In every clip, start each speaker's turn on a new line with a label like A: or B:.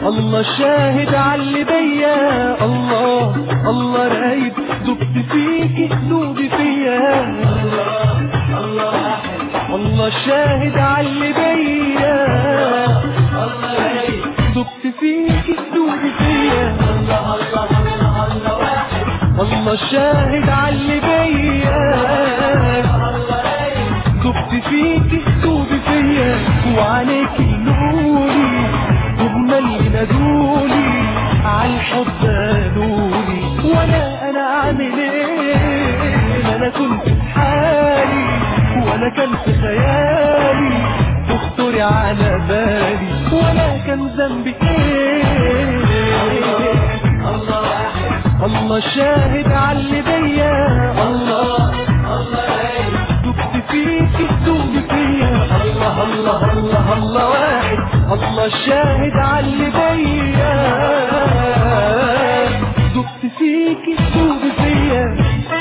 A: الله شاهد عاللي بيا، الله الله رايد دبت فيكي قلوبي فيا. الله شاهد عاللي بيا، الله رايد دبت فيكي قلوبي فيا. الله شاهد عاللي بيا، دبت فيكي قلوبي فيا. وعليك نوري هما اللي نادولي عالحب قالولي، وانا اعمل ايه؟ انا كنت في حالي ولا كان في خيالي تخطري على بالي، ولا كان ذنبي ايه. الله شاهد عاللي بيا، الله دبت فيكي قلوبي فيا. الله الله الله الله واحد، الله شاهد عاللي بيا، دبت فيكي قلوبي فيا.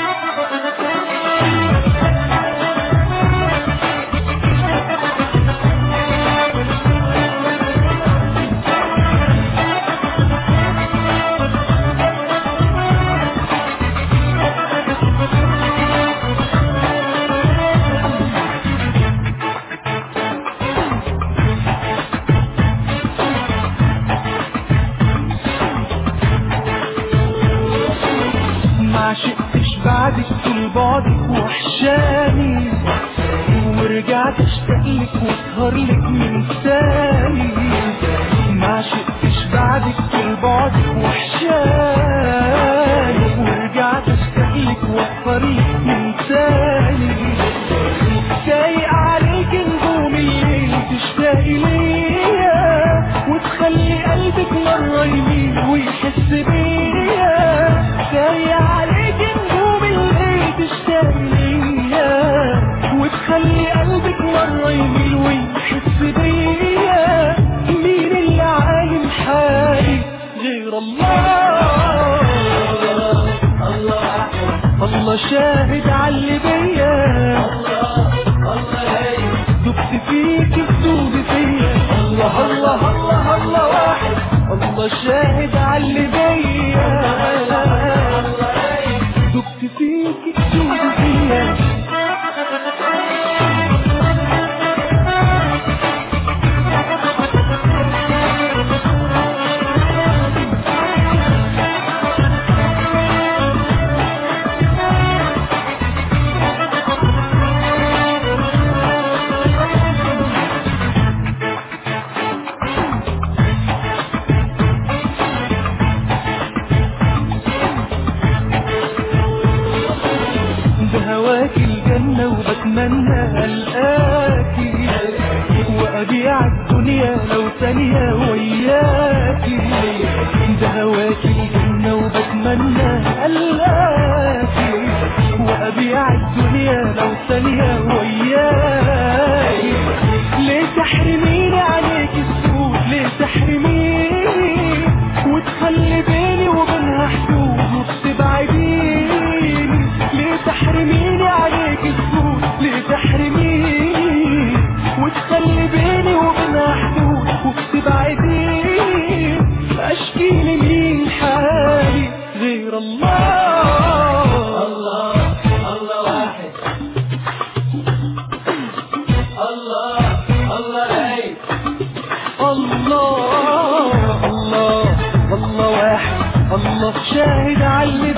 A: معشقتش بعدك طول بعدك وحشاني، ورجعت اشتاقلك واسهرلك من تاني. معشقتش بعدك طول بعدك وحشاني، ورجعت اشتاقلك واسهرلك من تاني. سايق عليك نجوم الليل تشتاقي ليا، وتخلي قلبك مرة يميل ويحس بيا. سايق عليك نجوم الليل تشتاقي ليا، وتخلي قلبك مرة يميل ويحس بيا. مين اللي عالم حالي غير الله؟ الله شاهد عاللي بيا، دبت فيكي قلوبي فيا. الله الله الله الله واحد، الله شاهد عاللي بيا، دبت فيكي قلوبي فيا. بهواكي الجنة وبتمنى ألقاكي، وأبيع الدنيا لو ثانية وياكي. بهواكي الجنة وبتمنى ألقاكي، وأبيع الدنيا لو ثانية وياكي. ليه تحرميني عليك السود؟ ليه تحرميني وتخلي بيني وبينها حدود وبتبعديني؟ ليه تحرميني عليك السود؟ ليه تحرميني وتخلي بيني وبينها حدود وبتبعديني؟ اشكيلي مين حالي غير الله؟ الله الله واحد، الله الله رايد، الله الله الله واحد، الله شاهد عاللي